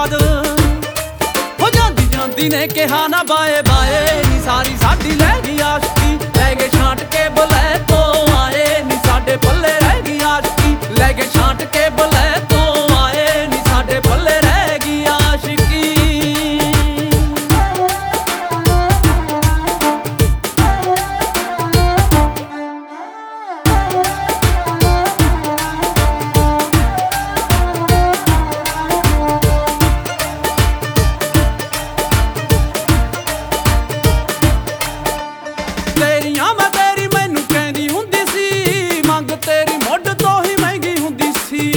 ਯਾਦ ਹੋ ਜਾਂਦੀ ਜਾਂਦੀ ਨੇ ਕਿਹਾ ਨਾ ਬਾਏ ਬਾਏ ਨੀ ਸਾਰੀ ਸਾਡੀ ਲੈ ਗਈ ਆਸ਼ਕੀ ਲੈ ਗਏ ਛਾਂਟ ਕੇ ਬੁਲੇ ਤੋਂ ਆਏ ਨੀ ਸਾਡੇ ਪੱਲੇ ਰਹਿ ਗਈ ਆਸ਼ਕੀ ਲੈ ਗਏ ਛਾਂਟ ਕੇ ਬੁਲੇ ਤੋਂ ਆਏ ਨੀ ਸਾਡੇ ਪੱਲੇ ਰਹਿ ਗਈ ਆਸ਼ਕੀ ਤੇਰੀਆਂ ਮੈਂ ਤੇਰੀ ਮੈਨੂੰ ਕਹਿੰਦੀ ਹੁੰਦੀ ਸੀ ਮੰਗ ਤੇਰੀ ਮੁੱਢ ਤੋਂ ਹੀ ਮਹਿੰਗੀ ਹੁੰਦੀ ਸੀ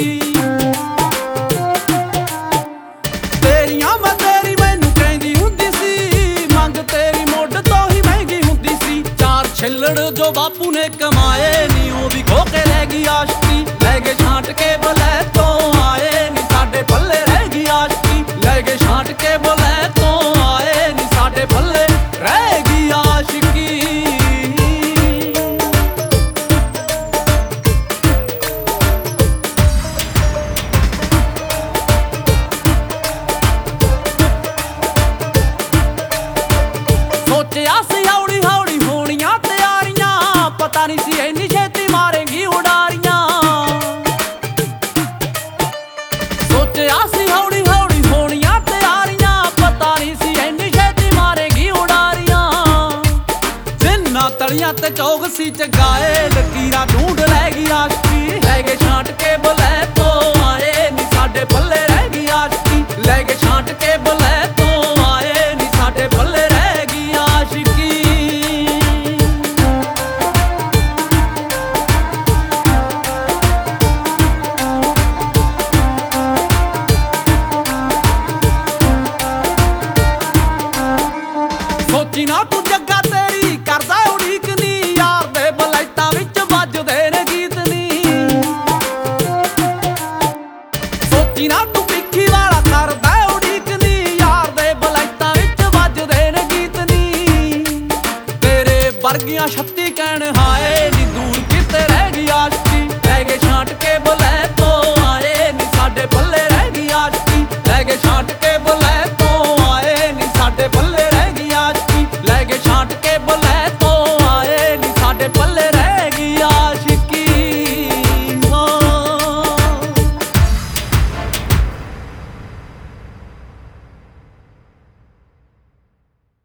ਤੇਰੀਆਂ ਮੈਂ ਤੇਰੀ ਮੈਨੂੰ ਕਹਿੰਦੀ ਹੁੰਦੀ ਸੀ ਮੰਗ ਤੇਰੀ ਮੁੱਢ ਤੋਂ ਹੀ ਮਹਿੰਗੀ ਹੁੰਦੀ ਸੀ ਚਾਰ ਛਿੱਲੜ ਜੋ ਬਾਪੂ ਨੇ ਕਮਾਏ ਨੀ ਉਹ ਵੀ ਖੋ ਕੇ ਲੈ ਗਈ ਆਸ਼ਕੀ ਲੈ ਗਏ ਛਾਂਟ ਕੇ ਬੁਲੇ ਤੋਂ ਆਏ ਨੀ ਸਾਡੇ ਪੱਲੇ ਰਹਿ ਗਈ ਆਸ਼ਕੀ ਲੈ ਗਏ ਛਾਂਟ ਕੇ ਬੁਲੇ ਤੋਂ ਆਏ ਨੀ ਸਾਡੇ ਪੱਲੇ ਰਹਿ ਗਈ ਆਸ਼ਕੀ ਸੋਚਿਆ ਸੀ ਹੌਲੀ ਹੌਲੀ ਹੋਣੀਆਂ ਤਿਆਰੀਆਂ ਪਤਾ ਨਹੀਂ ਸੀ ਇੰਨੀ ਛੇਤੀ ਮਾਰੇਗੀ ਉਡਾਰੀਆਂ ਸੋਚਿਆ ਸੀ ਹੌਲੀ ਹੌਲੀ ਹੋਣੀਆਂ ਤਿਆਰੀਆਂ ਪਤਾ ਨਹੀਂ ਸੀ ਇੰਨੀ ਛੇਤੀ ਮਾਰੇਗੀ ਉਡਾਰੀਆਂ ਜਿੰਨਾ ਤਲੀਆਂ ਤੇ ਚੌਗ ਸੀ ਚਗਾਏ ਲਕੀਰਾਂ ਢੂੰਡ ਲੈ ਗਈ ਆਸ਼ਕੀ ਲੈ ਗਏ ਛਾਂਟ ਕੇ ਬੁਲੇ ਤੋਂ ਆਏ ਨੀ ਸਾਡੇ ਪੱਲੇ